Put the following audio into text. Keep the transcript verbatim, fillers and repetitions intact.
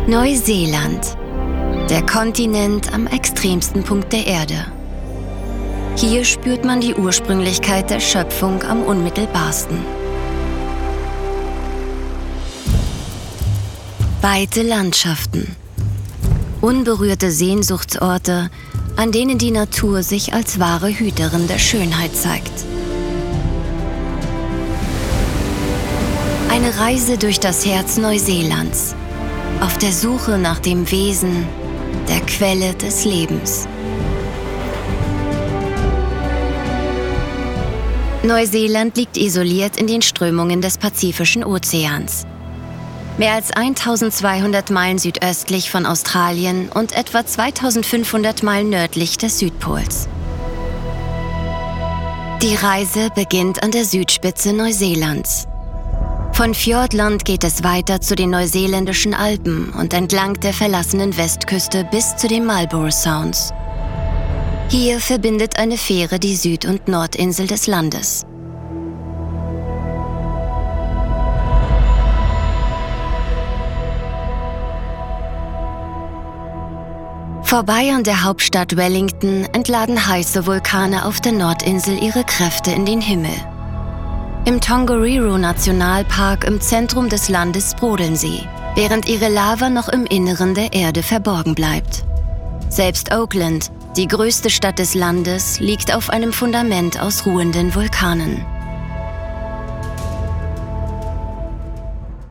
Neuseeland, der Kontinent am extremsten Punkt der Erde. Hier spürt man die Ursprünglichkeit der Schöpfung am unmittelbarsten. Weite Landschaften, unberührte Sehnsuchtsorte, an denen die Natur sich als wahre Hüterin der Schönheit zeigt. Eine Reise durch das Herz Neuseelands, auf der Suche nach dem Wesen, der Quelle des Lebens. Neuseeland liegt isoliert in den Strömungen des Pazifischen Ozeans. Mehr als eintausendzweihundert Meilen südöstlich von Australien und etwa zweitausendfünfhundert Meilen nördlich des Südpols. Die Reise beginnt an der Südspitze Neuseelands. Von Fiordland geht es weiter zu den neuseeländischen Alpen und entlang der verlassenen Westküste bis zu den Marlborough Sounds. Hier verbindet eine Fähre die Süd- und Nordinsel des Landes. Vorbei an der Hauptstadt Wellington entladen heiße Vulkane auf der Nordinsel ihre Kräfte in den Himmel. Im Tongariro-Nationalpark im Zentrum des Landes brodeln sie, während ihre Lava noch im Inneren der Erde verborgen bleibt. Selbst Auckland, die größte Stadt des Landes, liegt auf einem Fundament aus ruhenden Vulkanen.